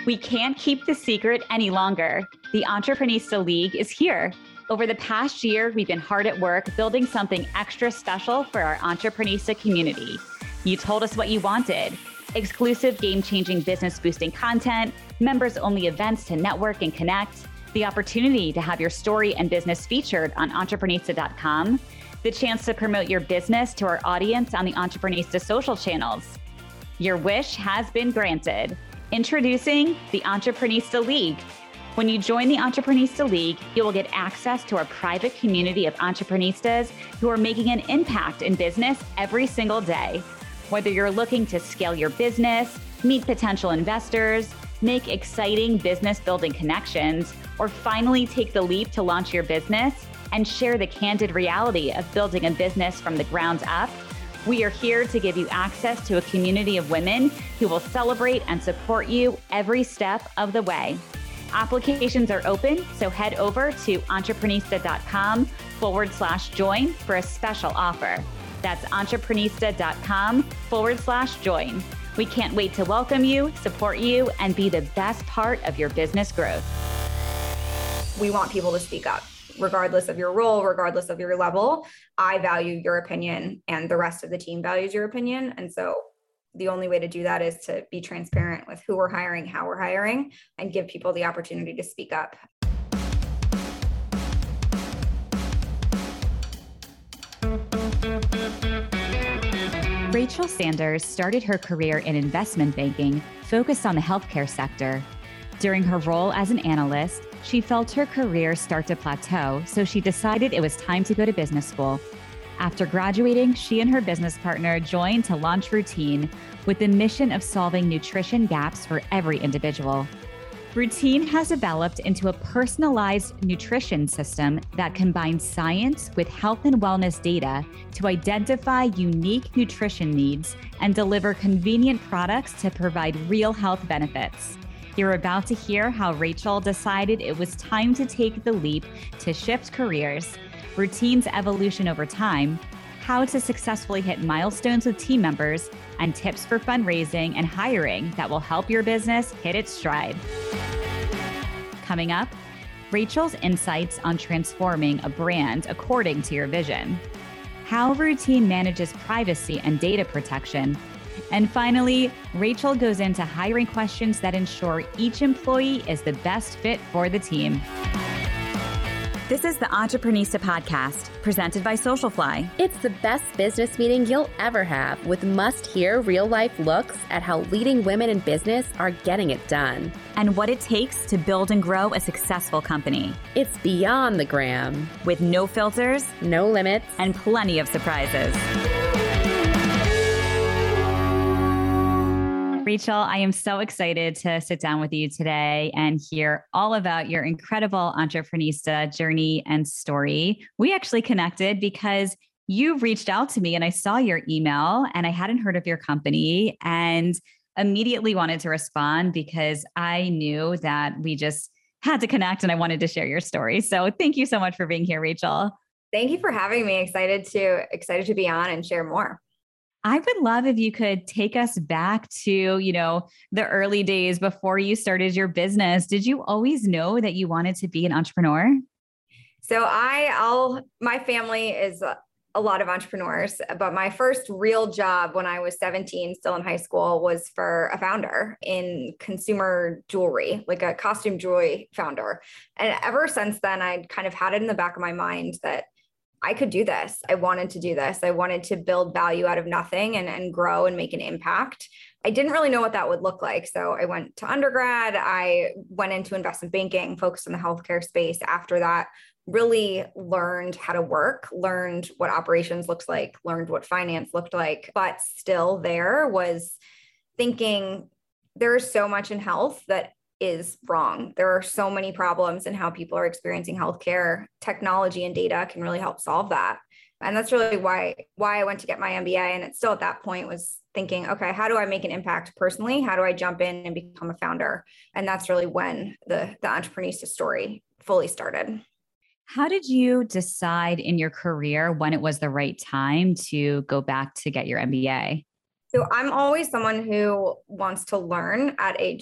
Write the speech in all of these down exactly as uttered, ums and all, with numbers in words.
We can't keep the secret any longer. The Entreprenista League is here. Over the past year, we've been hard at work building something extra special for our Entreprenista community. You told us what you wanted. Exclusive game-changing business-boosting content, members-only events to network and connect, the opportunity to have your story and business featured on Entreprenista dot com, the chance to promote your business to our audience on the Entreprenista social channels. Your wish has been granted. Introducing the Entreprenista League. When you join the Entreprenista League, you will get access to our private community of entreprenistas who are making an impact in business every single day. Whether you're looking to scale your business, meet potential investors, make exciting business building connections, or finally take the leap to launch your business and share the candid reality of building a business from the ground up, we are here to give you access to a community of women who will celebrate and support you every step of the way. Applications are open, so head over to Entreprenista dot com forward slash join for a special offer. That's Entreprenista dot com forward slash join. We can't wait to welcome you, support you, and be the best part of your business growth. We want people to speak up, regardless of your role, regardless of your level. I value your opinion and the rest of the team values your opinion. And so the only way to do that is to be transparent with who we're hiring, how we're hiring, and give people the opportunity to speak up. Rachel Sanders started her career in investment banking, focused on the healthcare sector. During her role as an analyst, she felt her career start to plateau, so she decided it was time to go to business school. After graduating, she and her business partner joined to launch Routine with the mission of solving nutrition gaps for every individual. Routine has developed into a personalized nutrition system that combines science with health and wellness data to identify unique nutrition needs and deliver convenient products to provide real health benefits. You're about to hear how Rachel decided it was time to take the leap to shift careers, Routine's evolution over time, how to successfully hit milestones with team members, and tips for fundraising and hiring that will help your business hit its stride. Coming up, Rachel's insights on transforming a brand according to your vision, how Routine manages privacy and data protection, and finally, Rachel goes into hiring questions that ensure each employee is the best fit for the team. This is the Entreprenista Podcast, presented by Socialfly. It's the best business meeting you'll ever have, with must-hear real-life looks at how leading women in business are getting it done. And what it takes to build and grow a successful company. It's beyond the gram. With no filters, no limits, and plenty of surprises. Rachel, I am so excited to sit down with you today and hear all about your incredible Entreprenista journey and story. We actually connected because you reached out to me and I saw your email and I hadn't heard of your company and immediately wanted to respond because I knew that we just had to connect and I wanted to share your story. So thank you so much for being here, Rachel. Thank you for having me. Excited to excited to be on and share more. I would love if you could take us back to, you know, the early days before you started your business. Did you always know that you wanted to be an entrepreneur? So I, I'll, my family is a, a lot of entrepreneurs, but my first real job when I was seventeen, still in high school, was for a founder in consumer jewelry, like a costume jewelry founder. And ever since then, I'd kind of had it in the back of my mind that I could do this. I wanted to do this. I wanted to build value out of nothing and, and grow and make an impact. I didn't really know what that would look like. So I went to undergrad. I went into investment banking, focused on the healthcare space. After that, really learned how to work, learned what operations looks like, learned what finance looked like, but still there was thinking there is so much in health that is wrong. There are so many problems in how people are experiencing healthcare. Technology and data can really help solve that. And that's really why, why I went to get my M B A. And it's still at that point was thinking, okay, how do I make an impact personally? How do I jump in and become a founder? And that's really when the, the Entreprenista story fully started. How did you decide in your career when it was the right time to go back to get your M B A? So I'm always someone who wants to learn at a just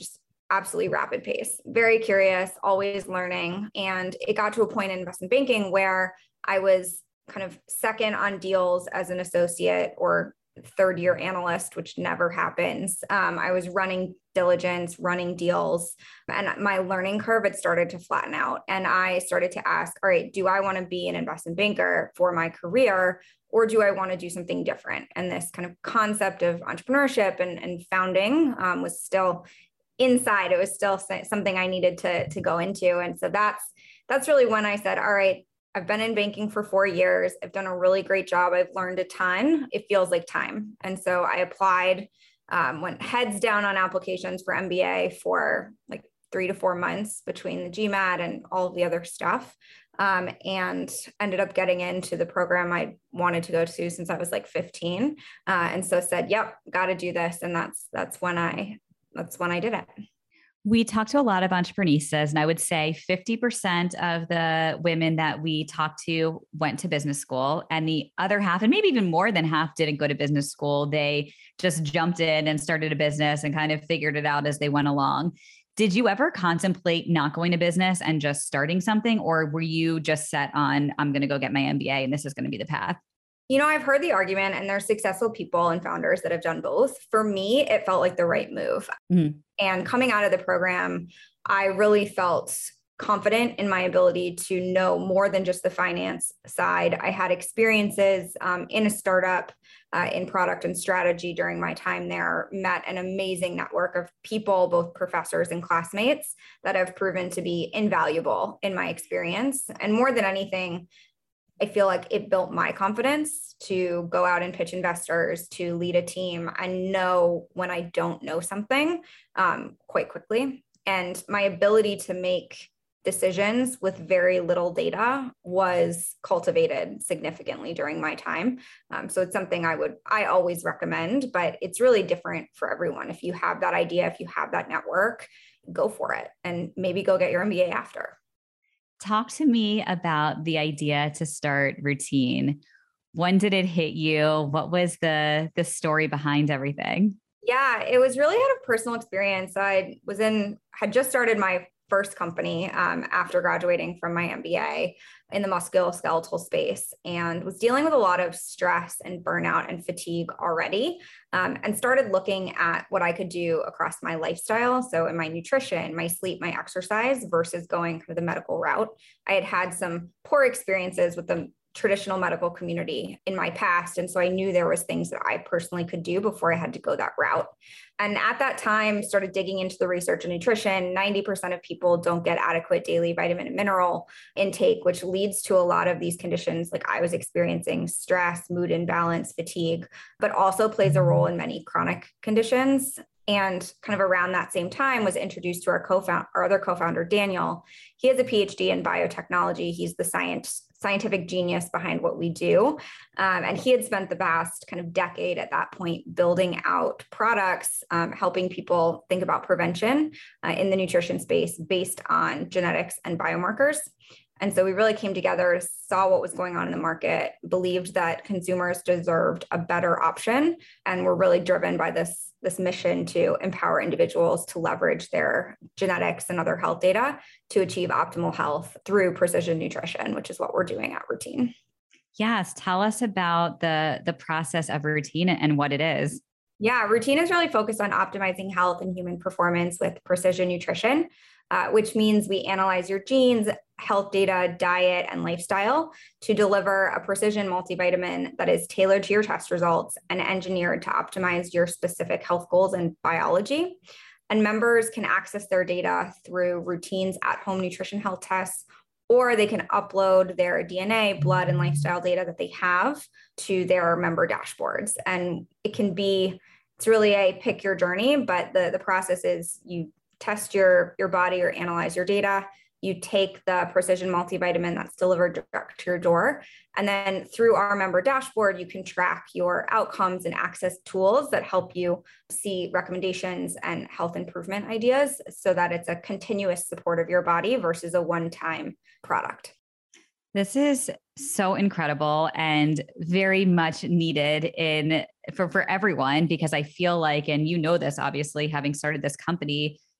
absolutely rapid pace, very curious, always learning. And it got to a point in investment banking where I was kind of second on deals as an associate or third year analyst, which never happens. Um, I was running diligence, running deals, and my learning curve had started to flatten out. And I started to ask, all right, do I want to be an investment banker for my career, or do I want to do something different? And this kind of concept of entrepreneurship and, and founding um, was still inside. It was still something I needed to, to go into. And so that's, that's really when I said, all right, I've been in banking for four years. I've done a really great job. I've learned a ton. It feels like time. And so I applied, um, went heads down on applications for M B A for like three to four months between the GMAT and all of the other stuff. Um, and ended up getting into the program I wanted to go to since I was like fifteen. Uh, and so said, yep, got to do this. And that's, that's when I, that's when I did it. We talk to a lot of entrepreneuristas, and I would say fifty percent of the women that we talk to went to business school, and the other half, and maybe even more than half, didn't go to business school. They just jumped in and started a business and kind of figured it out as they went along. Did you ever contemplate not going to business and just starting something, or were you just set on, I'm going to go get my M B A and this is going to be the path? You know, I've heard the argument, and there's successful people and founders that have done both. For me, it felt like the right move. Mm-hmm. And coming out of the program, I really felt confident in my ability to know more than just the finance side. I had experiences um, in a startup, uh, in product and strategy during my time there, met an amazing network of people, both professors and classmates, that have proven to be invaluable in my experience. And more than anything, I feel like it built my confidence to go out and pitch investors, to lead a team, and know when I don't know something um, quite quickly. And my ability to make decisions with very little data was cultivated significantly during my time. Um, so it's something I would, I always recommend, but it's really different for everyone. If you have that idea, if you have that network, go for it, and maybe go get your M B A after. Talk to me about the idea to start Routine. When did it hit you? What was the, the story behind everything? Yeah, it was really out of personal experience. I was in, had just started my first company um, after graduating from my M B A in the musculoskeletal space, and was dealing with a lot of stress and burnout and fatigue already, um, and started looking at what I could do across my lifestyle. So in my nutrition, my sleep, my exercise, versus going kind of the medical route. I had had some poor experiences with the traditional medical community in my past. And so I knew there was things that I personally could do before I had to go that route. And at that time, started digging into the research in nutrition. ninety percent of people don't get adequate daily vitamin and mineral intake, which leads to a lot of these conditions like I was experiencing: stress, mood imbalance, fatigue, but also plays a role in many chronic conditions. And kind of around that same time was introduced to our co-founder, our other co-founder, Daniel. He has a P H D in biotechnology. He's the science scientific genius behind what we do. Um, and he had spent the past kind of decade at that point building out products, um, helping people think about prevention uh, in the nutrition space based on genetics and biomarkers. And so we really came together, saw what was going on in the market, believed that consumers deserved a better option, and were really driven by this, this mission to empower individuals to leverage their genetics and other health data to achieve optimal health through precision nutrition, which is what we're doing at Routine. Yes. Tell us about the, the process of Routine and what it is. Yeah, Routine is really focused on optimizing health and human performance with precision nutrition, uh, which means we analyze your genes, health data, diet, and lifestyle to deliver a precision multivitamin that is tailored to your test results and engineered to optimize your specific health goals and biology. And members can access their data through Routine's at-home nutrition health tests, or they can upload their D N A, blood, and lifestyle data that they have to their member dashboards. And it can be, it's really a pick your journey, but the, the process is you test your, your body or analyze your data. You take the precision multivitamin that's delivered direct to your door. And then through our member dashboard, you can track your outcomes and access tools that help you see recommendations and health improvement ideas so that it's a continuous support of your body versus a one-time product. This is so incredible and very much needed in for, for everyone, because I feel like, and you know this, obviously, having started this company,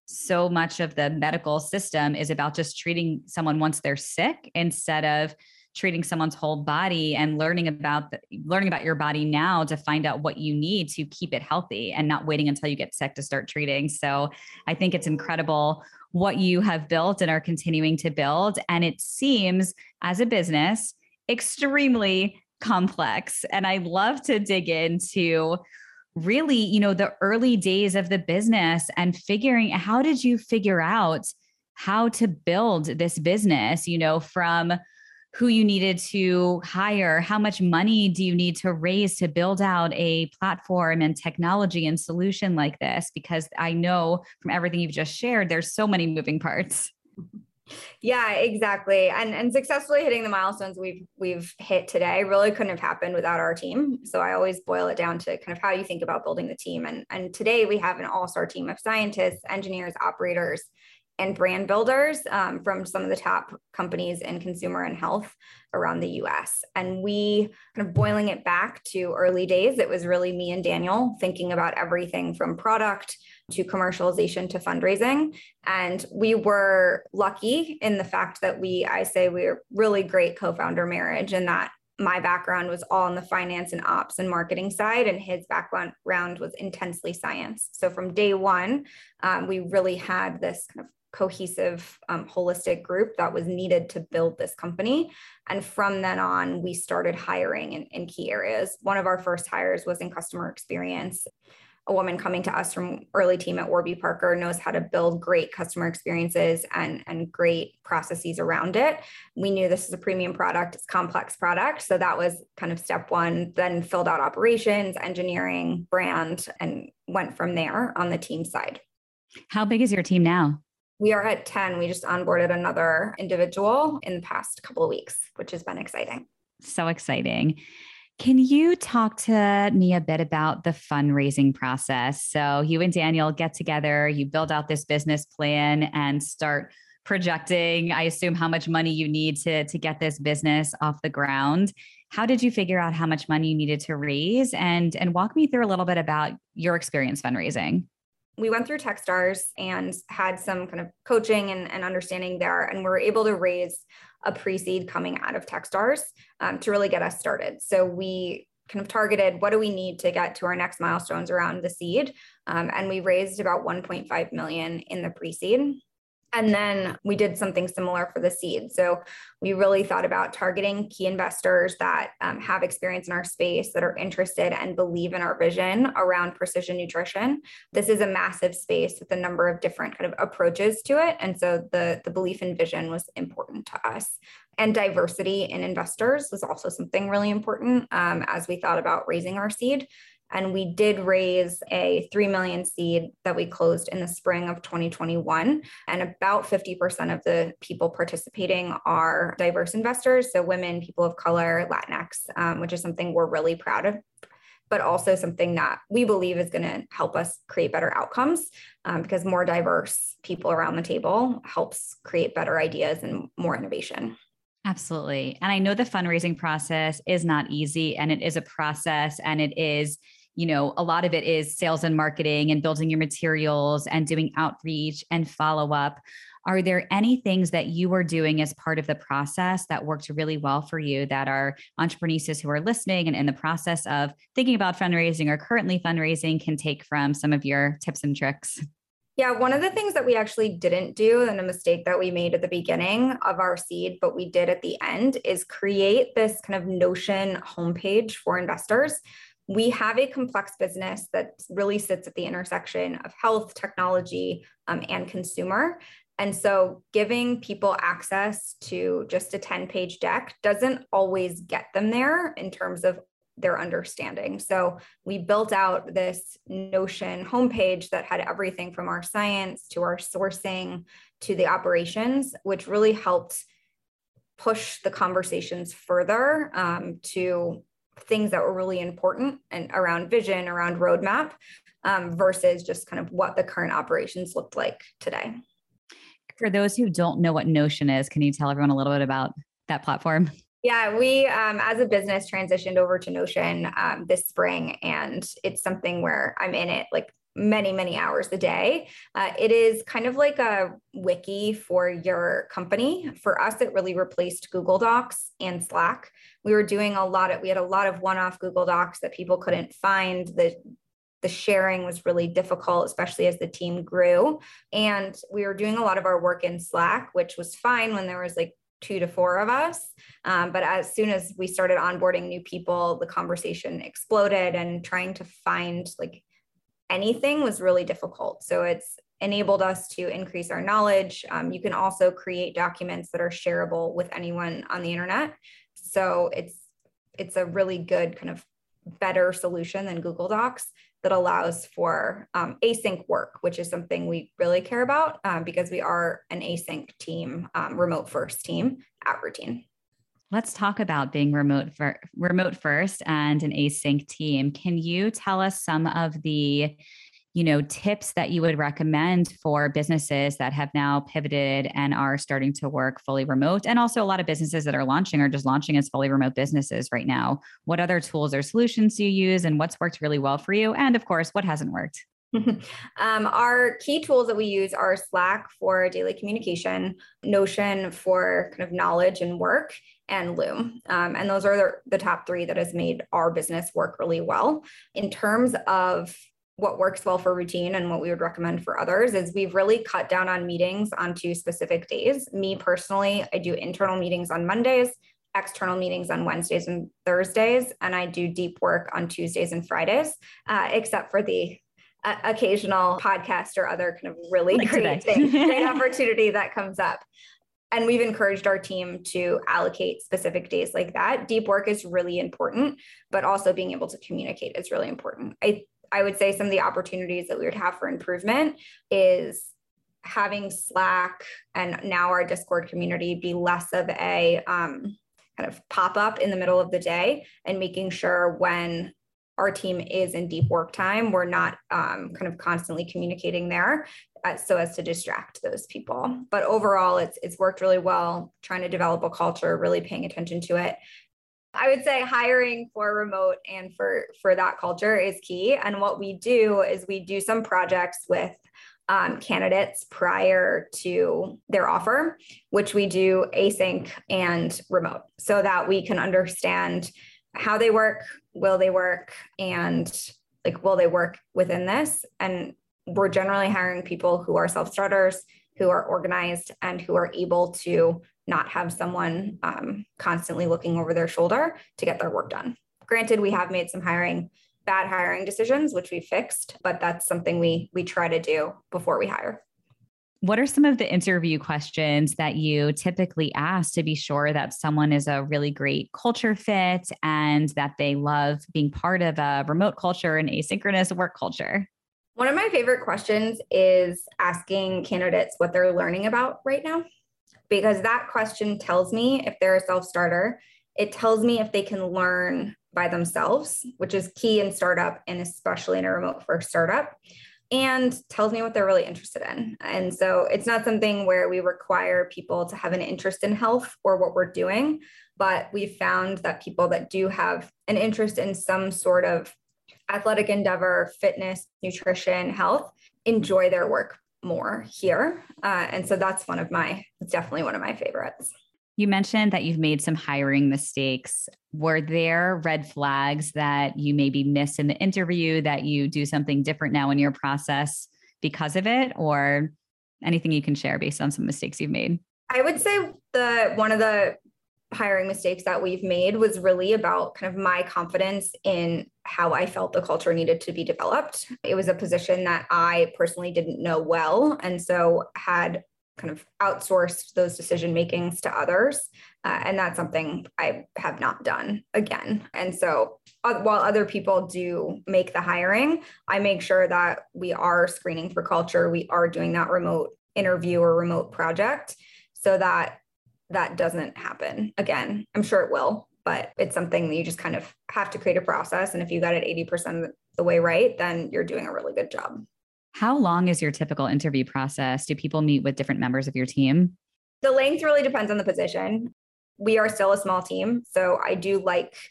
so much of the medical system is about just treating someone once they're sick instead of treating someone's whole body and learning about the, learning about your body now to find out what you need to keep it healthy and not waiting until you get sick to start treating. So I think it's incredible what you have built and are continuing to build. And it seems as a business extremely complex. And I'd love to dig into really, you know, the early days of the business and figuring, how did you figure out how to build this business, you know, from who you needed to hire, how much money do you need to raise to build out a platform and technology and solution like this? Because I know from everything you've just shared, there's so many moving parts. Yeah, exactly. And and successfully hitting the milestones we've we've hit today really couldn't have happened without our team. So I always boil it down to kind of how you think about building the team. And, and today we have an all-star team of scientists, engineers, operators, and brand builders um, from some of the top companies in consumer and health around the U S. And we kind of boiling it back to early days, it was really me and Daniel thinking about everything from product to commercialization to fundraising. And we were lucky in the fact that we, I say we were really great co-founder marriage, and that my background was all on the finance and ops and marketing side, and his background was intensely science. So from day one, um, we really had this kind of cohesive, um, holistic group that was needed to build this company. And from then on, we started hiring in, in key areas. One of our first hires was in customer experience. A woman coming to us from early team at Warby Parker knows how to build great customer experiences and, and great processes around it. We knew this is a premium product, it's a complex product. So that was kind of step one, then filled out operations, engineering, brand, and went from there on the team side. How big is your team now? We are at ten. We just onboarded another individual in the past couple of weeks, which has been exciting. So exciting. Can you talk to me a bit about the fundraising process? So you and Daniel get together, you build out this business plan and start projecting, I assume, how much money you need to, to get this business off the ground. How did you figure out how much money you needed to raise? And, and walk me through a little bit about your experience fundraising. We went through Techstars and had some kind of coaching and, and understanding there, and we were able to raise a pre-seed coming out of Techstars um, to really get us started. So we kind of targeted, what do we need to get to our next milestones around the seed? Um, and we raised about one point five million in the pre-seed. And then we did something similar for the seed. So we really thought about targeting key investors that um, have experience in our space, that are interested and believe in our vision around precision nutrition. This is a massive space with a number of different kind of approaches to it. And so the, the belief and vision was important to us. And diversity in investors was also something really important um, as we thought about raising our seed. And we did raise a three million seed that we closed in the spring of twenty twenty-one. And about fifty percent of the people participating are diverse investors. So women, people of color, Latinx, um, which is something we're really proud of, but also something that we believe is going to help us create better outcomes um, because more diverse people around the table helps create better ideas and more innovation. Absolutely. And I know the fundraising process is not easy, and it is a process, and it is, you know, a lot of it is sales and marketing and building your materials and doing outreach and follow up. Are there any things that you were doing as part of the process that worked really well for you that our entrepreneurs who are listening and in the process of thinking about fundraising or currently fundraising can take from some of your tips and tricks? Yeah, one of the things that we actually didn't do, and a mistake that we made at the beginning of our seed, but we did at the end, is create this kind of Notion homepage for investors. We have a complex business that really sits at the intersection of health, technology, um, and consumer. And so giving people access to just a ten-page deck doesn't always get them there in terms of their understanding. So we built out this Notion homepage that had everything from our science to our sourcing to the operations, which really helped push the conversations further um, to things that were really important and around vision, around roadmap, um, versus just kind of what the current operations looked like today. For those who don't know what Notion is, can you tell everyone a little bit about that platform? Yeah, we, um, as a business, transitioned over to Notion um, this spring, and it's something where I'm in it like many, many hours a day. Uh, it is kind of like a wiki for your company. For us, it really replaced Google Docs and Slack. We were doing a lot of, we had a lot of one-off Google Docs that people couldn't find. The, the sharing was really difficult, especially as the team grew. And we were doing a lot of our work in Slack, which was fine when there was like two to four of us. Um, but as soon as we started onboarding new people, the conversation exploded, and trying to find like anything was really difficult. So it's enabled us to increase our knowledge. Um, you can also create documents that are shareable with anyone on the internet. So it's it's a really good kind of better solution than Google Docs that allows for um, async work, which is something we really care about um, because we are an async team, um, remote first team at Routine. Let's talk about being remote for remote first and an async team. Can you tell us some of the, you know, tips that you would recommend for businesses that have now pivoted and are starting to work fully remote? And also a lot of businesses that are launching are just launching as fully remote businesses right now. What other tools or solutions do you use, and what's worked really well for you? And of course, what hasn't worked? um, our key tools that we use are Slack for daily communication, Notion for kind of knowledge and work, and Loom. Um, and those are the, the top three that has made our business work really well. In terms of what works well for Routine and what we would recommend for others is we've really cut down on meetings onto specific days. Me personally, I do internal meetings on Mondays, external meetings on Wednesdays and Thursdays, and I do deep work on Tuesdays and Fridays, uh, except for the uh, occasional podcast or other kind of really like great thing, great opportunity that comes up. And we've encouraged our team to allocate specific days like that. Deep work is really important, but also being able to communicate is really important. I I would say some of the opportunities that we would have for improvement is having Slack and now our Discord community be less of a um, kind of pop up in the middle of the day, and making sure when our team is in deep work time, we're not um, kind of constantly communicating there uh, so as to distract those people. But overall, it's it's worked really well, trying to develop a culture, really paying attention to it. I would say hiring for remote and for, for that culture is key. And what we do is we do some projects with um, candidates prior to their offer, which we do async and remote, so that we can understand how they work, will they work, and like, will they work within this? And we're generally hiring people who are self-starters, who are organized, and who are able to not have someone um, constantly looking over their shoulder to get their work done. Granted, we have made some hiring, bad hiring decisions, which we fixed, but that's something we we try to do before we hire. What are some of the interview questions that you typically ask to be sure that someone is a really great culture fit and that they love being part of a remote culture and asynchronous work culture? One of my favorite questions is asking candidates what they're learning about right now, because that question tells me if they're a self-starter. It tells me if they can learn by themselves, which is key in startup and especially in a remote first startup, and tells me what they're really interested in. And so it's not something where we require people to have an interest in health or what we're doing, but we've found that people that do have an interest in some sort of athletic endeavor, fitness, nutrition, health, enjoy their work more here. Uh, and so that's one of my, it's definitely one of my favorites. You mentioned that you've made some hiring mistakes. Were there red flags that you maybe missed in the interview that you do something different now in your process because of it, or anything you can share based on some mistakes you've made? I would say the one of the hiring mistakes that we've made was really about kind of my confidence in how I felt the culture needed to be developed. It was a position that I personally didn't know well, and so had kind of outsourced those decision makings to others. Uh, and that's something I have not done again. And so uh, while other people do make the hiring, I make sure that we are screening for culture. We are doing that remote interview or remote project so that that doesn't happen again. I'm sure it will, but it's something that you just kind of have to create a process. And if you got it eighty percent of the way right, then you're doing a really good job. How long is your typical interview process? Do people meet with different members of your team? The length really depends on the position. We are still a small team, so I do like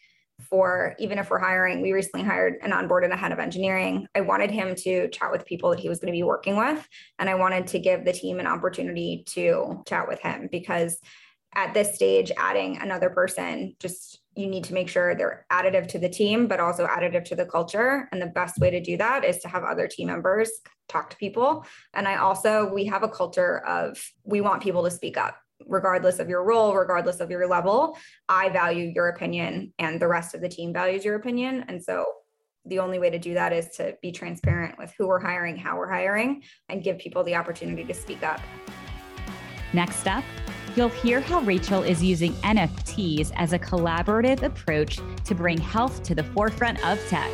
for, even if we're hiring, we recently hired and onboarded a head of engineering. I wanted him to chat with people that he was going to be working with. And I wanted to give the team an opportunity to chat with him, because at this stage, adding another person, just, you need to make sure they're additive to the team, but also additive to the culture. And the best way to do that is to have other team members talk to people. And I also, we have a culture of, we want people to speak up, regardless of your role, regardless of your level. I value your opinion and the rest of the team values your opinion. And so the only way to do that is to be transparent with who we're hiring, how we're hiring, and give people the opportunity to speak up. Next up, you'll hear how Rachel is using N F Ts as a collaborative approach to bring health to the forefront of tech.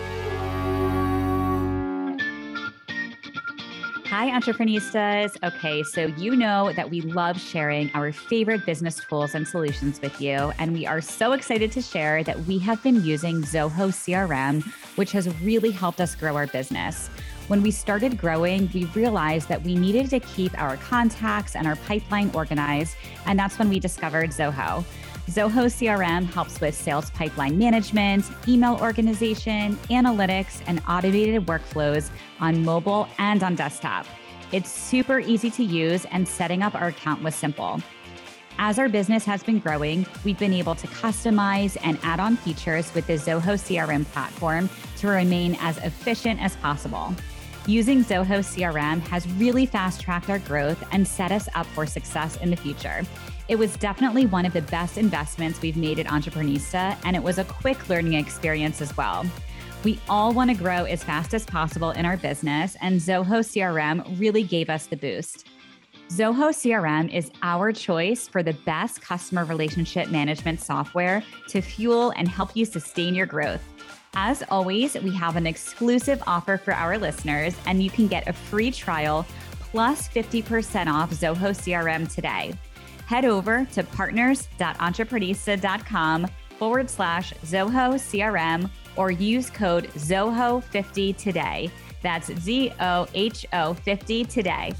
Hi, Entrepreneuristas. Okay, so you know that we love sharing our favorite business tools and solutions with you, and we are so excited to share that we have been using Zoho C R M, which has really helped us grow our business. When we started growing, we realized that we needed to keep our contacts and our pipeline organized, and that's when we discovered Zoho. Zoho C R M helps with sales pipeline management, email organization, analytics, and automated workflows on mobile and on desktop. It's super easy to use, and setting up our account was simple. As our business has been growing, we've been able to customize and add on features with the Zoho C R M platform to remain as efficient as possible. Using Zoho C R M has really fast-tracked our growth and set us up for success in the future. It was definitely one of the best investments we've made at Entreprenista, and it was a quick learning experience as well. We all want to grow as fast as possible in our business, and Zoho C R M really gave us the boost. Zoho C R M is our choice for the best customer relationship management software to fuel and help you sustain your growth. As always, we have an exclusive offer for our listeners, and you can get a free trial plus fifty percent off Zoho C R M today. Head over to partners.entreprenista.com forward slash Zoho C R M or use code Zoho fifty today. That's Z O H O fifty today.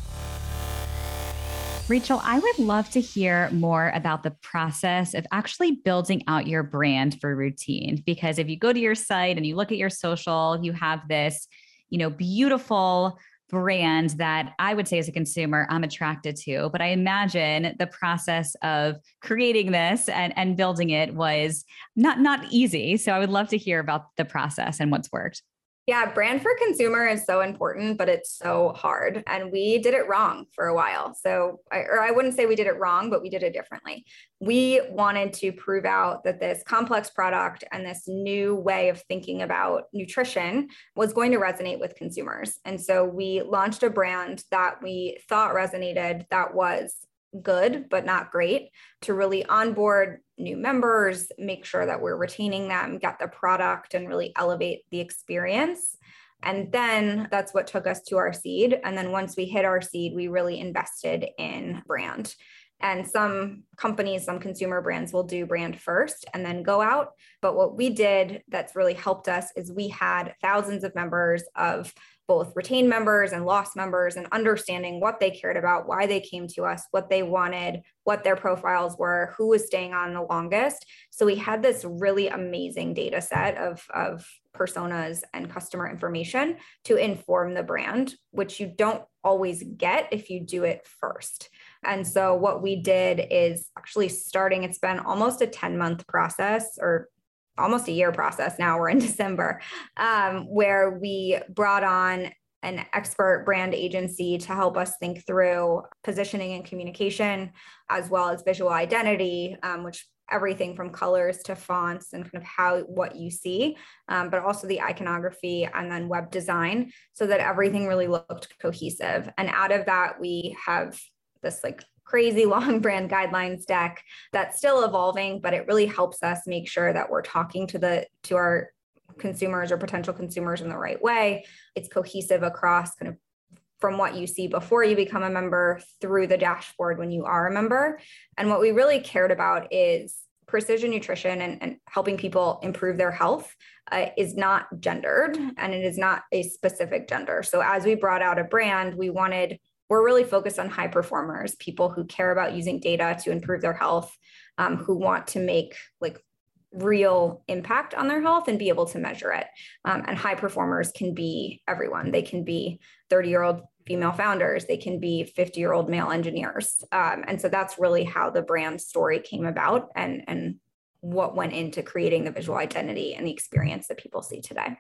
Rachel, I would love to hear more about the process of actually building out your brand for Routine, because if you go to your site and you look at your social, you have this, you know, beautiful brand that I would say as a consumer, I'm attracted to. But I imagine the process of creating this and, and building it was not, not easy. So I would love to hear about the process and what's worked. Yeah, brand for consumer is so important, but it's so hard. And we did it wrong for a while. So, I, or I wouldn't say we did it wrong, but we did it differently. We wanted to prove out that this complex product and this new way of thinking about nutrition was going to resonate with consumers. And so we launched a brand that we thought resonated, that was good, but not great, to really onboard new members, make sure that we're retaining them, get the product, and really elevate the experience. And then that's what took us to our seed. And then once we hit our seed, we really invested in brand. And some companies, some consumer brands will do brand first and then go out. But what we did that's really helped us is we had thousands of members of both retained members and lost members, and understanding what they cared about, why they came to us, what they wanted, what their profiles were, who was staying on the longest. So we had this really amazing data set of, of personas and customer information to inform the brand, which you don't always get if you do it first. And so what we did is actually starting, it's been almost a ten month process, or almost a year process now, we're in December, um, where we brought on an expert brand agency to help us think through positioning and communication, as well as visual identity, um, which everything from colors to fonts and kind of how, what you see, um, but also the iconography and then web design, so that everything really looked cohesive. And out of that, we have this like crazy long brand guidelines deck that's still evolving, but it really helps us make sure that we're talking to the to our consumers or potential consumers in the right way. It's cohesive across kind of from what you see before you become a member through the dashboard when you are a member. And what we really cared about is precision nutrition and, and helping people improve their health uh, is not gendered, and it is not a specific gender. So as we brought out a brand, we wanted We're really focused on high performers, people who care about using data to improve their health, um, who want to make like real impact on their health and be able to measure it. Um, and high performers can be everyone. They can be thirty-year-old female founders. They can be fifty-year-old male engineers. Um, and so that's really how the brand story came about and, and what went into creating the visual identity and the experience that people see today.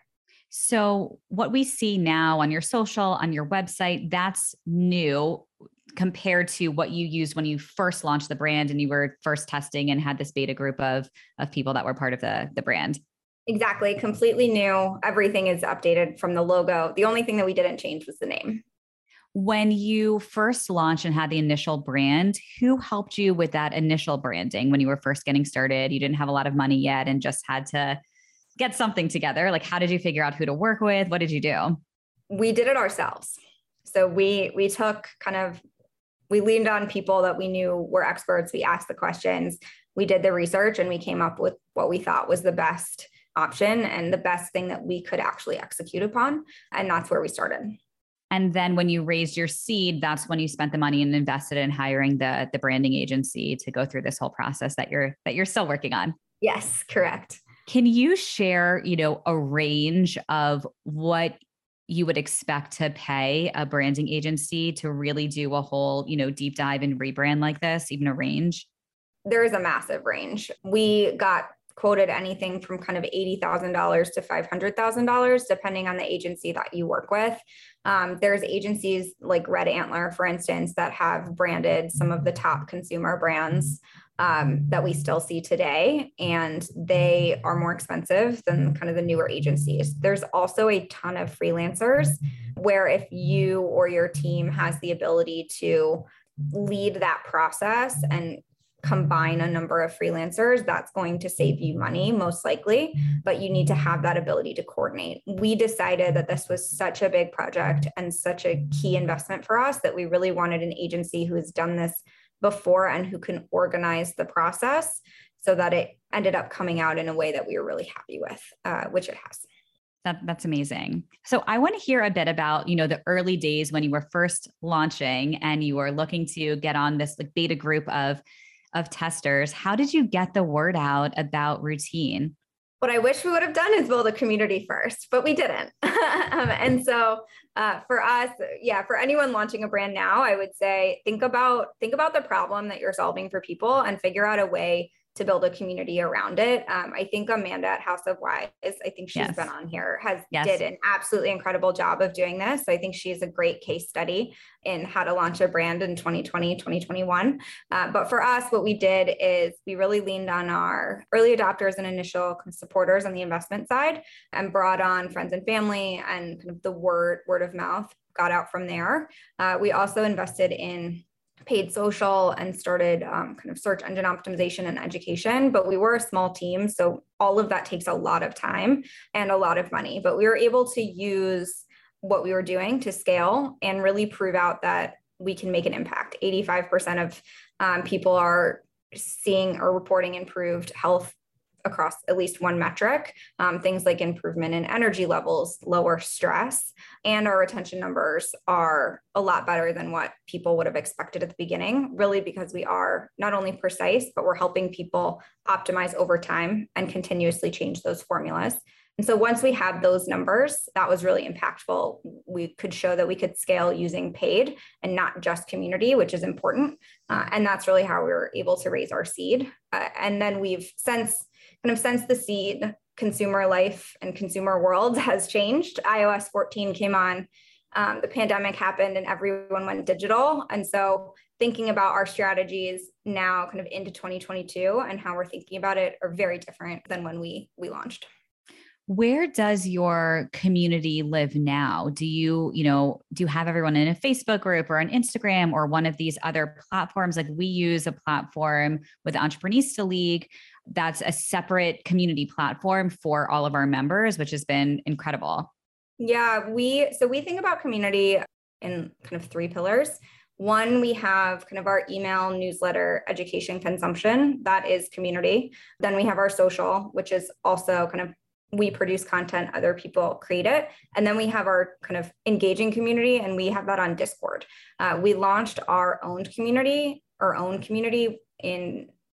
So what we see now on your social, on your website, that's new compared to what you used when you first launched the brand and you were first testing and had this beta group of, of people that were part of the, the brand. Exactly. Completely new. Everything is updated from the logo. The only thing that we didn't change was the name. When you first launched and had the initial brand, who helped you with that initial branding when you were first getting started? You didn't have a lot of money yet and just had to get something together. Like, how did you figure out who to work with? What did you do? We did it ourselves. So we we took kind of, we leaned on people that we knew were experts. We asked the questions, we did the research, and we came up with what we thought was the best option and the best thing that we could actually execute upon. And that's where we started. And then when you raised your seed, that's when you spent the money and invested in hiring the, the branding agency to go through this whole process that you're that you're still working on. Yes, correct. Can you share, you know, a range of what you would expect to pay a branding agency to really do a whole, you know, deep dive and rebrand like this, even a range? There is a massive range. We got quoted anything from kind of eighty thousand dollars to five hundred thousand dollars, depending on the agency that you work with. Um, there's agencies like Red Antler, for instance, that have branded some of the top consumer brands um, that we still see today, and they are more expensive than kind of the newer agencies. There's also a ton of freelancers where if you or your team has the ability to lead that process and combine a number of freelancers, that's going to save you money, most likely, but you need to have that ability to coordinate. We decided that this was such a big project and such a key investment for us that we really wanted an agency who has done this before and who can organize the process so that it ended up coming out in a way that we were really happy with, uh, which it has. That, that's amazing. So I want to hear a bit about, you know, the early days when you were first launching and you were looking to get on this like beta group of of testers. How did you get the word out about Routine? What I wish we would have done is build a community first, but we didn't. um, and so uh, for us, yeah, for anyone launching a brand now, I would say, think about, think about the problem that you're solving for people and figure out a way to build a community around it. Um, I think Amanda at House of Wise, I think she's yes. been on here, has yes. did an absolutely incredible job of doing this. So I think she's a great case study in how to launch a brand in twenty twenty, twenty twenty-one. Uh, but for us, what we did is we really leaned on our early adopters and initial supporters on the investment side and brought on friends and family, and kind of the word, word of mouth got out from there. Uh, we also invested in paid social and started um, kind of search engine optimization and education, but we were a small team. So all of that takes a lot of time and a lot of money, but we were able to use what we were doing to scale and really prove out that we can make an impact. eighty-five percent of um, people are seeing or reporting improved health across at least one metric, um, things like improvement in energy levels, lower stress, and our retention numbers are a lot better than what people would have expected at the beginning, really because we are not only precise, but we're helping people optimize over time and continuously change those formulas. And so once we had those numbers, that was really impactful. We could show that we could scale using paid and not just community, which is important. Uh, and that's really how we were able to raise our seed. Uh, and then we've since kind of since the seed, consumer life and consumer world has changed. i O S fourteen came on, um, the pandemic happened and everyone went digital. And so thinking about our strategies now kind of into twenty twenty-two and how we're thinking about it are very different than when we we launched. Where does your community live now? Do you, you know, do you have everyone in a Facebook group or an Instagram or one of these other platforms? Like we use a platform with Entreprenista League that's a separate community platform for all of our members, which has been incredible. Yeah, we, so we think about community in kind of three pillars. One, we have kind of our email, newsletter, education, consumption. That is community. Then we have our social, which is also kind of we produce content, other people create it. And then we have our kind of engaging community, and we have that on Discord. Uh, we launched our own community, our own community in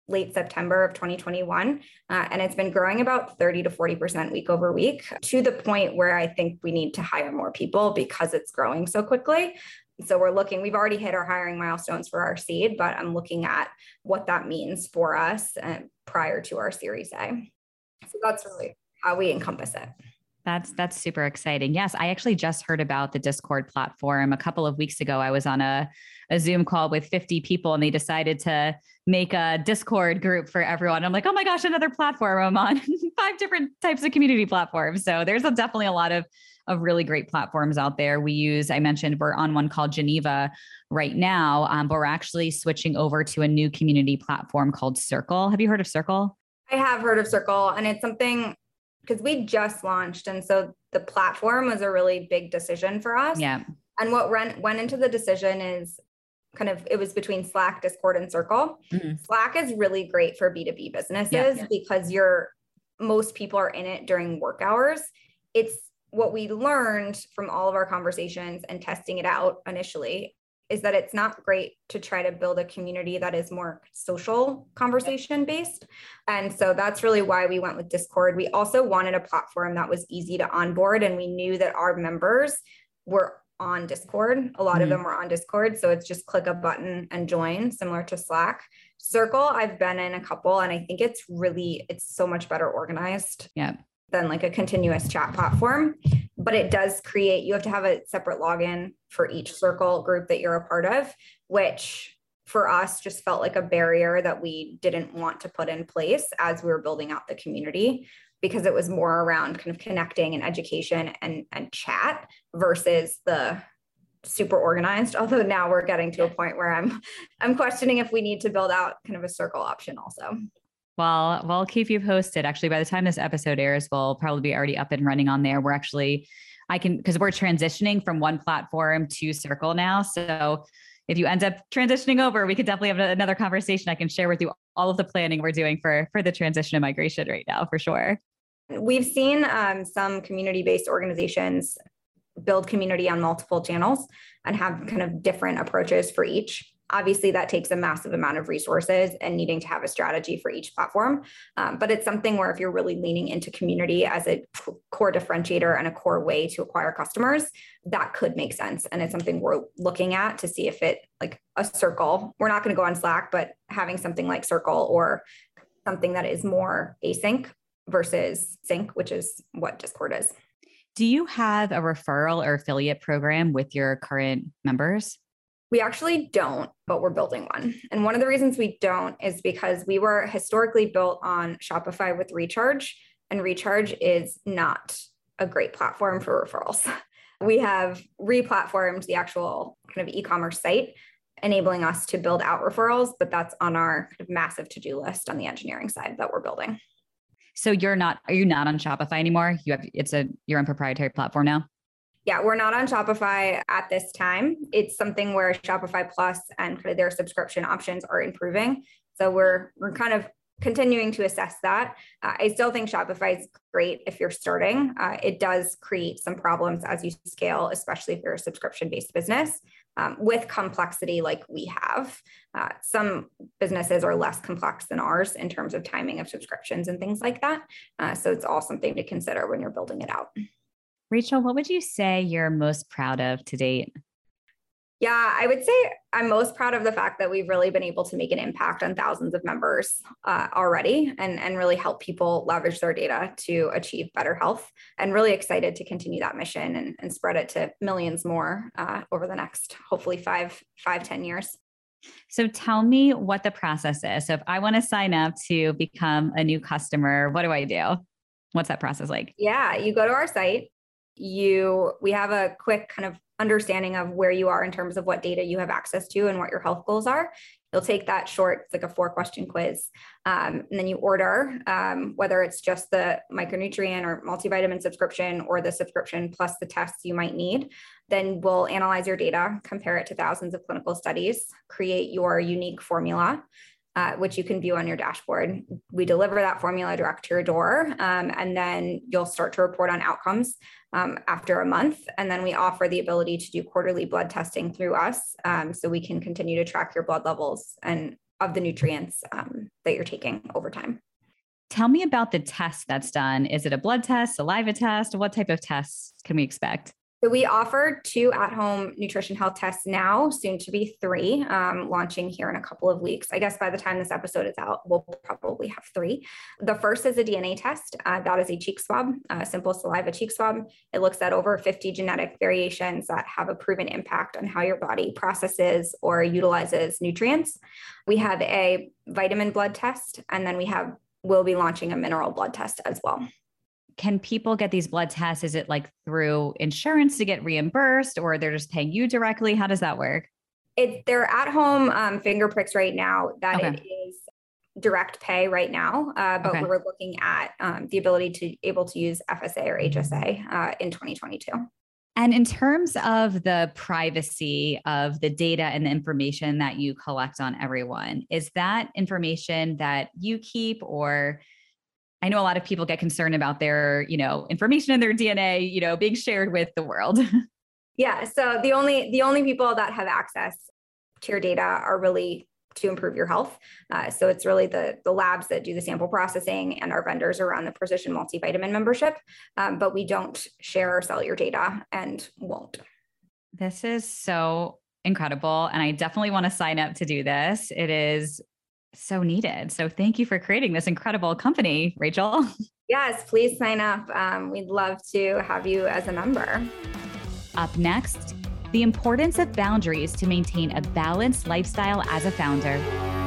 late September of twenty twenty-one. Uh, and it's been growing about thirty to forty percent week over week, to the point where I think we need to hire more people because it's growing so quickly. So we're looking, we've already hit our hiring milestones for our seed, but I'm looking at what that means for us uh, prior to our Series A. So that's really how we encompass it. That's that's super exciting. Yes, I actually just heard about the Discord platform a couple of weeks ago. I was on a, a Zoom call with fifty people and they decided to make a Discord group for everyone. I'm like, oh my gosh, another platform. I'm on five different types of community platforms. So there's a, definitely a lot of, of really great platforms out there. We use, I mentioned, we're on one called Geneva right now, um, but we're actually switching over to a new community platform called Circle. Have you heard of Circle? I have heard of Circle, and it's something because we just launched. And so the platform was a really big decision for us. Yeah. And what went, went into the decision is kind of, it was between Slack, Discord, and Circle. Mm-hmm. Slack is really great for B two B businesses yeah. because you're, most people are in it during work hours. It's what we learned from all of our conversations and testing it out initially is that it's not great to try to build a community that is more social conversation based. And so that's really why we went with Discord. We also wanted a platform that was easy to onboard. And we knew that our members were on Discord. A lot mm-hmm. of them were on Discord. So it's just click a button and join, similar to Slack. Circle, I've been in a couple, and I think it's really, it's so much better organized. Yeah. than like a continuous chat platform, but it does create, you have to have a separate login for each Circle group that you're a part of, which for us just felt like a barrier that we didn't want to put in place as we were building out the community, because it was more around kind of connecting and education and, and chat versus the super organized. Although now we're getting to a point where I'm, I'm questioning if we need to build out kind of a Circle option also. Well, we'll keep you posted. Actually, by the time this episode airs, we'll probably be already up and running on there. We're actually, I can, because we're transitioning from one platform to Circle now. So if you end up transitioning over, we could definitely have another conversation. I can share with you all of the planning we're doing for, for the transition and migration right now, for sure. We've seen um, some community-based organizations build community on multiple channels and have kind of different approaches for each. Obviously, that takes a massive amount of resources and needing to have a strategy for each platform. Um, but it's something where if you're really leaning into community as a core differentiator and a core way to acquire customers, that could make sense. And it's something we're looking at to see if it, like a Circle, we're not going to go on Slack, but having something like Circle or something that is more async versus sync, which is what Discord is. Do you have a referral or affiliate program with your current members? We actually don't, but we're building one. And one of the reasons we don't is because we were historically built on Shopify with Recharge, and Recharge is not a great platform for referrals. We have re-platformed the actual kind of e-commerce site, enabling us to build out referrals, but that's on our kind of massive to-do list on the engineering side that we're building. So you're not, are you not on Shopify anymore? You have, it's a, your own proprietary platform now? Yeah, we're not on Shopify at this time. It's something where Shopify Plus and kind of their subscription options are improving. So we're we're kind of continuing to assess that. Uh, I still think Shopify is great if you're starting. Uh, it does create some problems as you scale, especially if you're a subscription-based business um, with complexity like we have. Uh, some businesses are less complex than ours in terms of timing of subscriptions and things like that. Uh, so it's all something to consider when you're building it out. Rachel, what would you say you're most proud of to date? Yeah, I would say I'm most proud of the fact that we've really been able to make an impact on thousands of members uh, already and, and really help people leverage their data to achieve better health, and really excited to continue that mission and, and spread it to millions more uh, over the next, hopefully five, five, ten years. So tell me what the process is. So if I want to sign up to become a new customer, what do I do? What's that process like? Yeah, you go to our site. You, we have a quick kind of understanding of where you are in terms of what data you have access to and what your health goals are. You'll take that short, it's like a four question quiz. Um, and then you order, um, whether it's just the micronutrient or multivitamin subscription or the subscription plus the tests you might need. Then we'll analyze your data, compare it to thousands of clinical studies, create your unique formula, Uh, which you can view on your dashboard. We deliver that formula direct to your door, um, and then you'll start to report on outcomes um, after a month. And then we offer the ability to do quarterly blood testing through us, um, so we can continue to track your blood levels and of the nutrients um, that you're taking over time. Tell me about the test that's done. Is it a blood test, saliva test? What type of tests can we expect? So we offer two at-home nutrition health tests now, soon to be three, um, launching here in a couple of weeks. I guess by the time this episode is out, we'll probably have three. The first is a D N A test. Uh, that is a cheek swab, a simple saliva cheek swab. It looks at over fifty genetic variations that have a proven impact on how your body processes or utilizes nutrients. We have a vitamin blood test, and then we have, we'll be launching a mineral blood test as well. Can people get these blood tests? Is it like through insurance to get reimbursed, or they're just paying you directly? How does that work? It, they're at-home um, finger pricks right now. That Okay. it is direct pay right now, uh, but Okay. we're looking at um, the ability to able to use F S A or H S A uh, in twenty twenty-two. And in terms of the privacy of the data and the information that you collect on everyone, is that information that you keep, or I know a lot of people get concerned about their, you know, information in their D N A, you know, being shared with the world? Yeah. So the only the only people that have access to your data are really to improve your health. Uh, so it's really the the labs that do the sample processing and our vendors around the Precision Multivitamin membership. Um, but we don't share or sell your data and won't. This is so incredible. And I definitely want to sign up to do this. It is so needed. So thank you for creating this incredible company, Rachel. Yes, please sign up. Um, we'd love to have you as a member. Up next, the importance of boundaries to maintain a balanced lifestyle as a founder.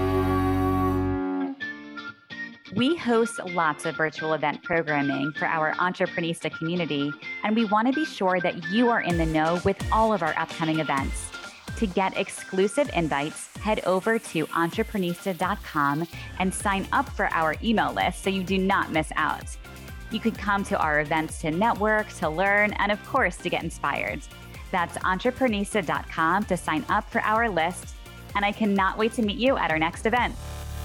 We host lots of virtual event programming for our Entreprenista community, and we want to be sure that you are in the know with all of our upcoming events. To get exclusive invites, head over to entreprenista dot com and sign up for our email list so you do not miss out. You can come to our events to network, to learn, and of course, to get inspired. That's entreprenista dot com to sign up for our list, and I cannot wait to meet you at our next event.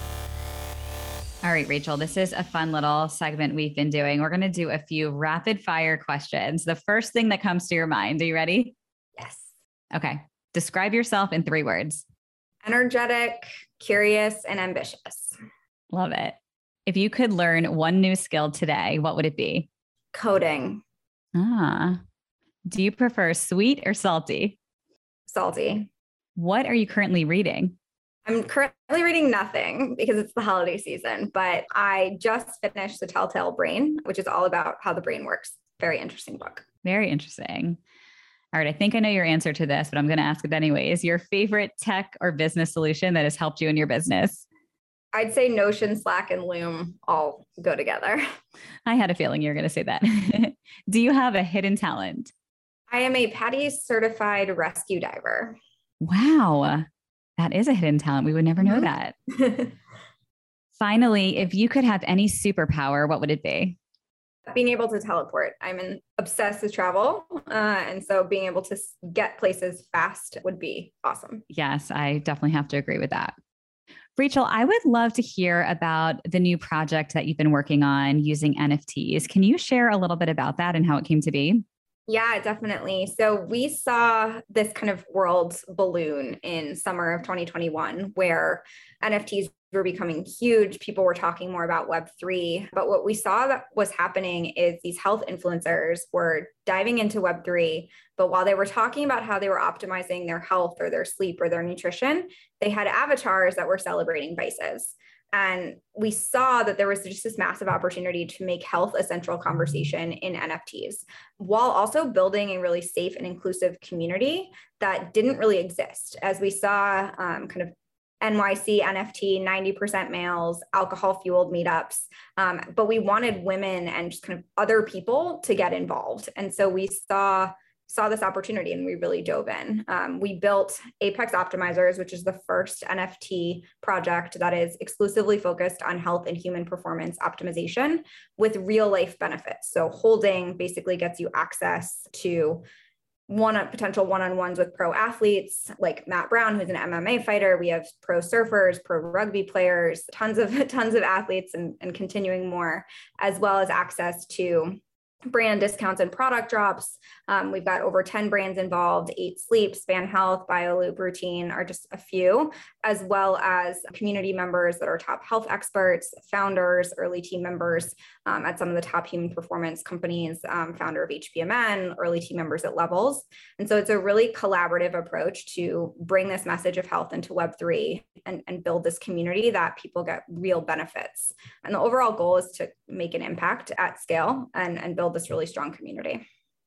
All right, Rachel, this is a fun little segment we've been doing. We're going to do a few rapid fire questions. The first thing that comes to your mind. Are you ready? Yes. Okay. Describe yourself in three words. Energetic, curious, and ambitious. Love it. If you could learn one new skill today, what would it be? Coding. Ah. Do you prefer sweet or salty? Salty. What are you currently reading? I'm currently reading nothing because it's the holiday season, but I just finished The Telltale Brain, which is all about how the brain works. Very interesting book. Very interesting. All right. I think I know your answer to this, but I'm going to ask it anyways. Your favorite tech or business solution that has helped you in your business? I'd say Notion, Slack, and Loom all go together. I had a feeling you were going to say that. Do you have a hidden talent? I am a PADI certified rescue diver. Wow. That is a hidden talent. We would never know Mm-hmm. that. Finally, if you could have any superpower, what would it be? Being able to teleport. I'm in, obsessed with travel. Uh, and so being able to get places fast would be awesome. Yes, I definitely have to agree with that. Rachel, I would love to hear about the new project that you've been working on using N F Ts. Can you share a little bit about that and how it came to be? Yeah, definitely. So we saw this kind of world balloon in summer of twenty twenty-one where N F Ts were becoming huge. People were talking more about Web three. But what we saw that was happening is these health influencers were diving into Web three. But while they were talking about how they were optimizing their health or their sleep or their nutrition, they had avatars that were celebrating vices. And we saw that there was just this massive opportunity to make health a central conversation in N F Ts, while also building a really safe and inclusive community that didn't really exist. As we saw um, kind of N Y C N F T, ninety percent males, alcohol fueled meetups. Um, but we wanted women and just kind of other people to get involved. And so we saw saw this opportunity and we really dove in. Um, we built Apex Optimizers, which is the first N F T project that is exclusively focused on health and human performance optimization with real life benefits. So holding basically gets you access to one potential one-on-ones with pro athletes like Matt Brown, who's an M M A fighter. We have pro surfers, pro rugby players, tons of tons of athletes and, and continuing more, as well as access to brand discounts and product drops. Um, we've got over ten brands involved. Eight Sleep, Span Health, BioLoop, Routine are just a few, as well as community members that are top health experts, founders, early team members um, at some of the top human performance companies, um, founder of H P M N, early team members at Levels. And so it's a really collaborative approach to bring this message of health into Web three and, and build this community that people get real benefits. And the overall goal is to make an impact at scale and, and build this really strong community.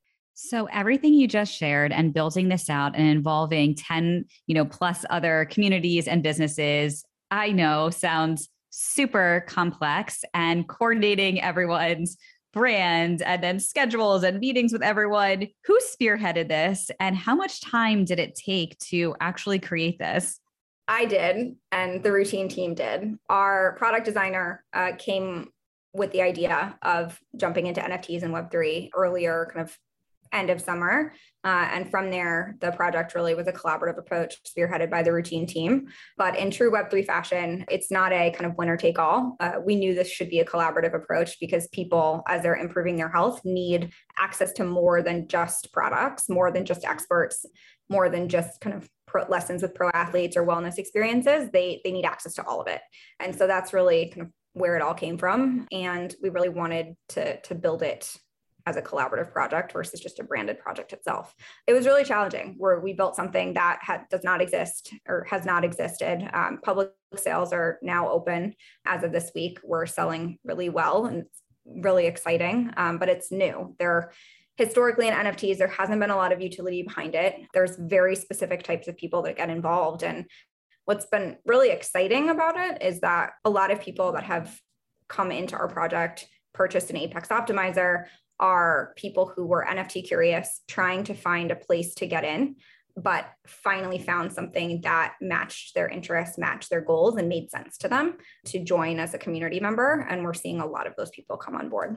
So everything you just shared and building this out and involving ten, you know, plus other communities and businesses, I know sounds super complex, and coordinating everyone's brand and then schedules and meetings with everyone. Who spearheaded this and how much time did it take to actually create this? I did, and the Routine team did. Our product designer uh, came with the idea of jumping into N F Ts and Web three earlier, kind of end of summer. Uh, and from there, the project really was a collaborative approach spearheaded by the Routine team. But in true Web three fashion, it's not a kind of winner take all. Uh, we knew this should be a collaborative approach because people, as they're improving their health, need access to more than just products, more than just experts, more than just kind of pro lessons with pro athletes or wellness experiences. They, they need access to all of it. And so that's really kind of where it all came from. And we really wanted to, to build it as a collaborative project versus just a branded project itself. It was really challenging where we built something that had, does not exist or has not existed. Um, public sales are now open as of this week. We're selling really well and it's really exciting, um, but it's new. There, historically in N F Ts, there hasn't been a lot of utility behind it. There's very specific types of people that get involved. And what's been really exciting about it is that a lot of people that have come into our project, purchased an Apex Optimizer, are people who were N F T curious, trying to find a place to get in, but finally found something that matched their interests, matched their goals, and made sense to them to join as a community member. And we're seeing a lot of those people come on board.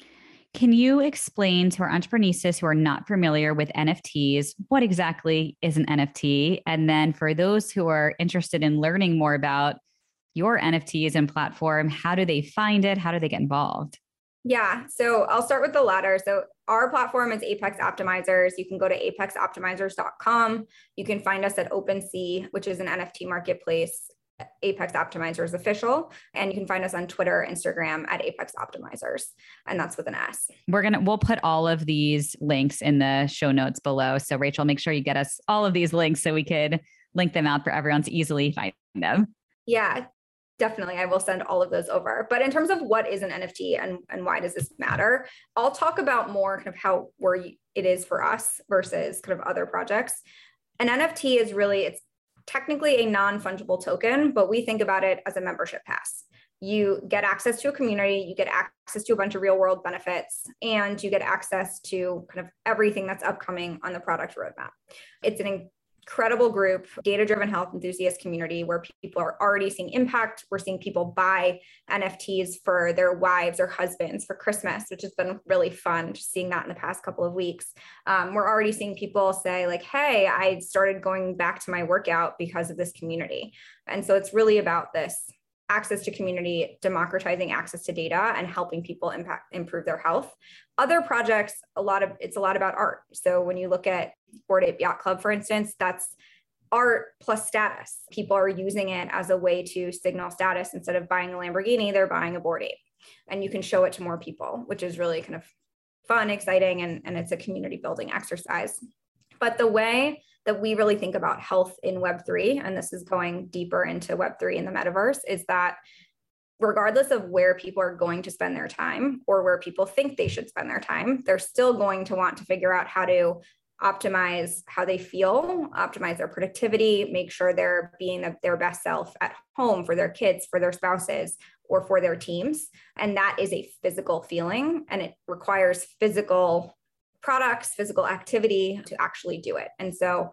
Can you explain to our entrepreneurs who are not familiar with N F Ts, what exactly is an N F T? And then for those who are interested in learning more about your N F Ts and platform, how do they find it? How do they get involved? Yeah, so I'll start with the latter. So our platform is Apex Optimizers. You can go to apex optimizers dot com. You can find us at OpenSea, which is an N F T marketplace, Apex Optimizers official. And you can find us on Twitter, Instagram at Apex Optimizers. And that's with an S. We're going to, we'll put all of these links in the show notes below. So Rachel, make sure you get us all of these links so we could link them out for everyone to easily find them. Yeah. Definitely. I will send all of those over. But in terms of what is an N F T and, and why does this matter, I'll talk about more kind of how where it is for us versus kind of other projects. An N F T is really, it's technically a non-fungible token, but we think about it as a membership pass. You get access to a community, you get access to a bunch of real world benefits, and you get access to kind of everything that's upcoming on the product roadmap. It's an incredible group, data-driven health enthusiast community where people are already seeing impact. We're seeing people buy N F Ts for their wives or husbands for Christmas, which has been really fun, just seeing that in the past couple of weeks. Um, we're already seeing people say like, hey, I started going back to my workout because of this community. And so it's really about this access to community, democratizing access to data, and helping people impact, improve their health. Other projects, a lot of it's a lot about art. So when you look at Bored Ape Yacht Club, for instance, that's art plus status. People are using it as a way to signal status. Instead of buying a Lamborghini, they're buying a Bored Ape. And you can show it to more people, which is really kind of fun, exciting, and, and it's a community building exercise. But the way that we really think about health in Web three, and this is going deeper into Web three in the metaverse, is that regardless of where people are going to spend their time or where people think they should spend their time, they're still going to want to figure out how to optimize how they feel, optimize their productivity, make sure they're being the, their best self at home for their kids, for their spouses, or for their teams. And that is a physical feeling, and it requires physical products, physical activity to actually do it. And so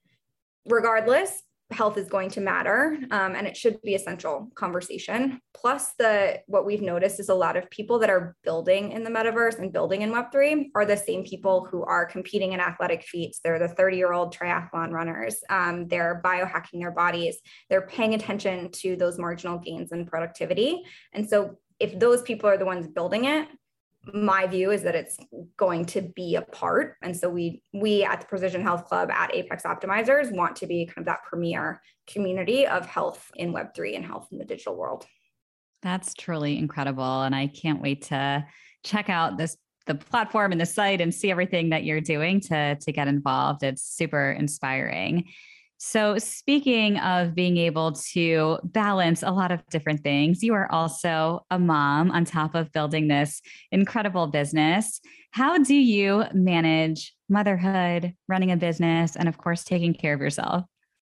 regardless, health is going to matter, um, and it should be a central conversation. Plus, the what we've noticed is a lot of people that are building in the metaverse and building in Web three are the same people who are competing in athletic feats. They're the thirty-year-old triathlon runners. Um, they're biohacking their bodies. They're paying attention to those marginal gains in productivity. And so if those people are the ones building it, my view is that it's going to be a part. And so we, we at the Precision Health Club at Apex Optimizers want to be kind of that premier community of health in Web three and health in the digital world. That's truly incredible. And I can't wait to check out this, the platform and the site and see everything that you're doing to, to get involved. It's super inspiring. So speaking of being able to balance a lot of different things, you are also a mom on top of building this incredible business. How do you manage motherhood, running a business, and of course, taking care of yourself?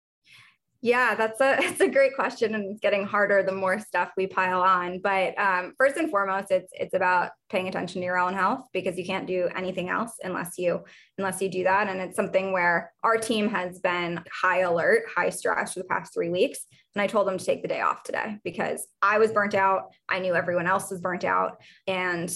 Yeah, that's a, it's a great question, and it's getting harder the more stuff we pile on. But um, first and foremost, it's it's about paying attention to your own health, because you can't do anything else unless you unless you do that. And it's something where our team has been high alert, high stress for the past three weeks. And I told them to take the day off today because I was burnt out. I knew everyone else was burnt out, and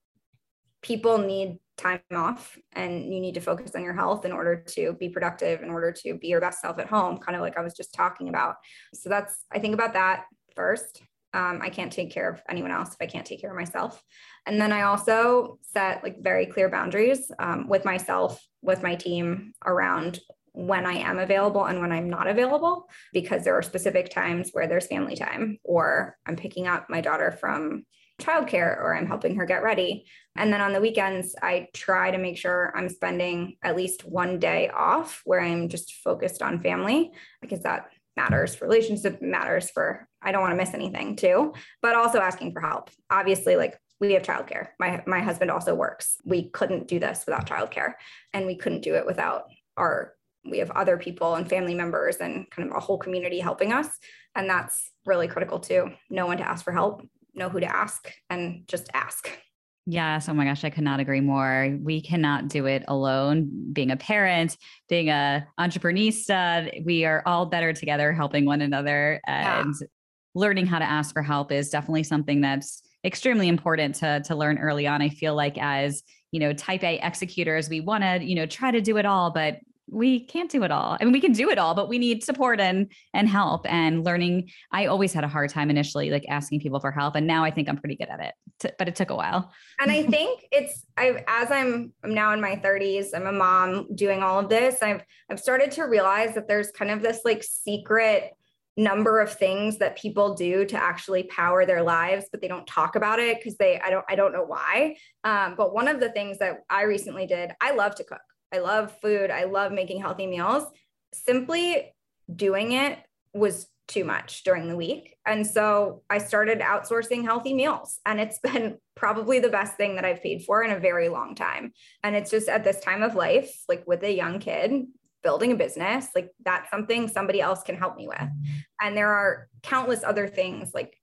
people need time off, and you need to focus on your health in order to be productive, in order to be your best self at home, kind of like I was just talking about. So that's, I think about that first. Um, I can't take care of anyone else if I can't take care of myself. And then I also set like very clear boundaries um, with myself, with my team around when I am available and when I'm not available, because there are specific times where there's family time, or I'm picking up my daughter from childcare, or I'm helping her get ready. And then on the weekends, I try to make sure I'm spending at least one day off where I'm just focused on family, because that matters for relationship, matters for, I don't want to miss anything too, but also asking for help. Obviously, like we have childcare. My, my husband also works. We couldn't do this without childcare, and we couldn't do it without our, we have other people and family members and kind of a whole community helping us. And that's really critical too. Know when to ask for help, know who to ask, and just ask. Yes. Oh my gosh, I could not agree more. We cannot do it alone. Being a parent, being a entrepreneurista, we are all better together helping one another. And yeah. Learning how to ask for help is definitely something that's extremely important to, to learn early on. I feel like as, you know, type A executors, we want to, you know, try to do it all, but we can't do it all. I mean, we can do it all, but we need support and, and help and learning. I always had a hard time initially, like asking people for help. And now I think I'm pretty good at it, T- but it took a while. And I think it's, I've, as I'm, I'm now in my thirties, I'm a mom doing all of this. I've, I've started to realize that there's kind of this like secret number of things that people do to actually power their lives, but they don't talk about it because they, I don't, I don't know why. Um, but one of the things that I recently did, I love to cook. I love food. I love making healthy meals. Simply doing it was too much during the week. And so I started outsourcing healthy meals, and it's been probably the best thing that I've paid for in a very long time. And it's just at this time of life, like with a young kid, building a business, like that's something somebody else can help me with. And there are countless other things like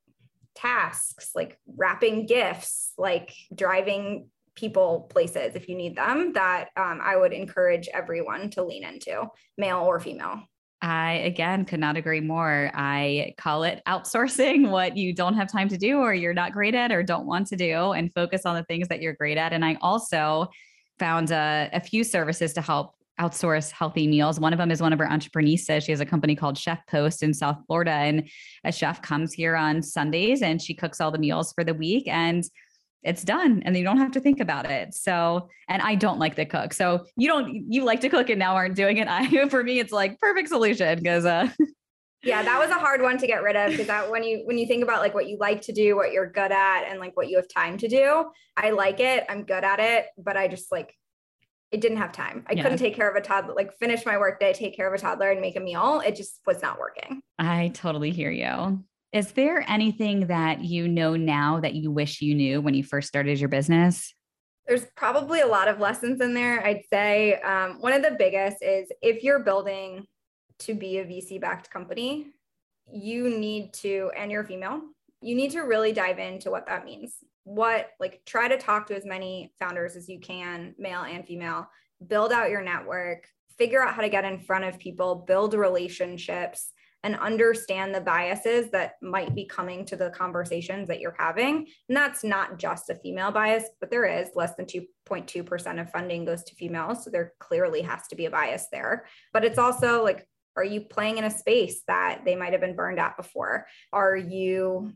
tasks, like wrapping gifts, like driving people places if you need them, that um, I would encourage everyone to lean into, male or female. I, again, could not agree more. I call it outsourcing what you don't have time to do, or you're not great at, or don't want to do, and focus on the things that you're great at. And I also found a, a few services to help outsource healthy meals. One of them is one of our entrepreneurs. She has a company called Chef Post in South Florida. And a chef comes here on Sundays and she cooks all the meals for the week, and it's done, and you don't have to think about it. So, and I don't like to cook. So you don't, you like to cook and now aren't doing it. I, for me, it's like perfect solution because, uh, yeah, that was a hard one to get rid of, because that when you, when you think about like what you like to do, what you're good at, and like what you have time to do, I like it. I'm good at it, but I just like, it didn't have time. I yeah. couldn't take care of a toddler, like finish my work day, take care of a toddler and make a meal. It just was not working. I totally hear you. Is there anything that you know now that you wish you knew when you first started your business? There's probably a lot of lessons in there. I'd say um, one of the biggest is if you're building to be a V C-backed company, you need to, and you're female, you need to really dive into what that means. What, like, try to talk to as many founders as you can, male and female, build out your network, figure out how to get in front of people, build relationships, and understand the biases that might be coming to the conversations that you're having. And that's not just a female bias, but there is less than two point two percent of funding goes to females. So there clearly has to be a bias there. But it's also like, are you playing in a space that they might have been burned at before? Are you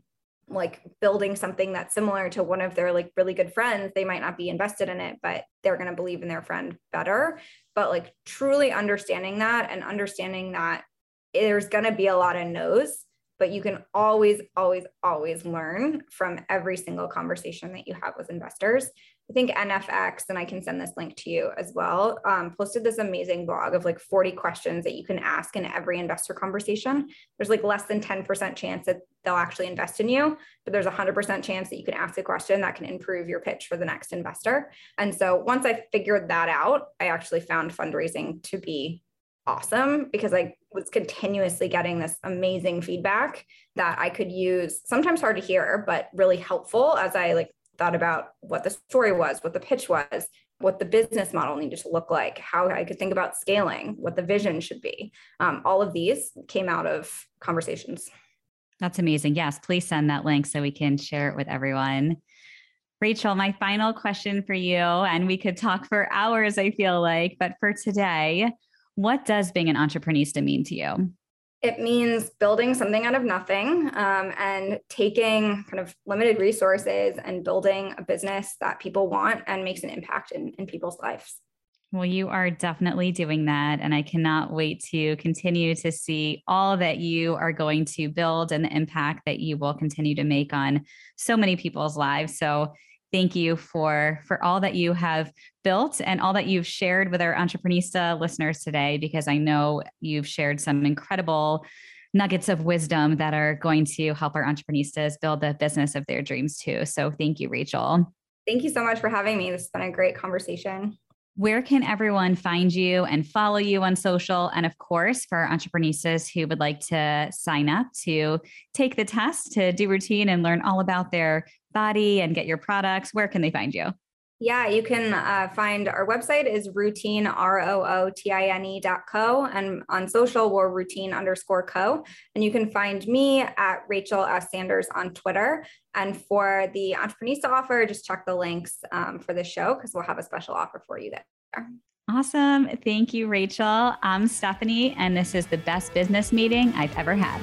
like building something that's similar to one of their like really good friends, they might not be invested in it, but they're going to believe in their friend better. But like truly understanding that and understanding that there's going to be a lot of no's, but you can always, always, always learn from every single conversation that you have with investors. I think N F X, and I can send this link to you as well, um, posted this amazing blog of like forty questions that you can ask in every investor conversation. There's like less than ten percent chance that they'll actually invest in you, but there's a one hundred percent chance that you can ask a question that can improve your pitch for the next investor. And so once I figured that out, I actually found fundraising to be awesome because I was continuously getting this amazing feedback that I could use, sometimes hard to hear, but really helpful as I like thought about what the story was, what the pitch was, what the business model needed to look like, how I could think about scaling, what the vision should be. Um, all of these came out of conversations. That's amazing. Yes, please send that link so we can share it with everyone. Rachel, my final question for you, and we could talk for hours, I feel like, but for today, what does being an entrepreneurista mean to you? It means building something out of nothing um, and taking kind of limited resources and building a business that people want and makes an impact in, in people's lives. Well, you are definitely doing that. And I cannot wait to continue to see all that you are going to build and the impact that you will continue to make on so many people's lives. So thank you for, for all that you have built and all that you've shared with our Entrepreneurista listeners today, because I know you've shared some incredible nuggets of wisdom that are going to help our Entrepreneuristas build the business of their dreams too. So thank you, Rachel. Thank you so much for having me. This has been a great conversation. Where can everyone find you and follow you on social? And of course, for our Entrepreneuristas who would like to sign up to take the test, to do routine and learn all about their body and get your products, where can they find you? Yeah, you can uh, find our website is routine, R O O T I N E dot co. And on social, we're routine underscore co. And you can find me at Rachel S. Sanders on Twitter. And for the Entrepreneurista offer, just check the links um, for the show because we'll have a special offer for you there. Awesome. Thank you, Rachel. I'm Stephanie, and this is the best business meeting I've ever had.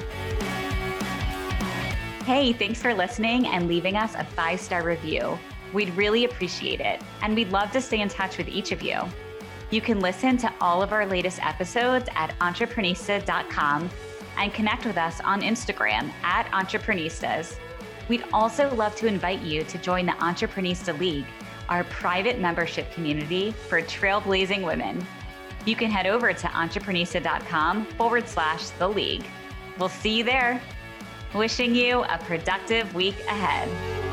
Hey, thanks for listening and leaving us a five-star review. We'd really appreciate it, and we'd love to stay in touch with each of you. You can listen to all of our latest episodes at entrepreneurista dot com and connect with us on Instagram at Entrepreneuristas. We'd also love to invite you to join the Entrepreneurista League, our private membership community for trailblazing women. You can head over to entrepreneurista.com forward slash the league. We'll see you there. Wishing you a productive week ahead.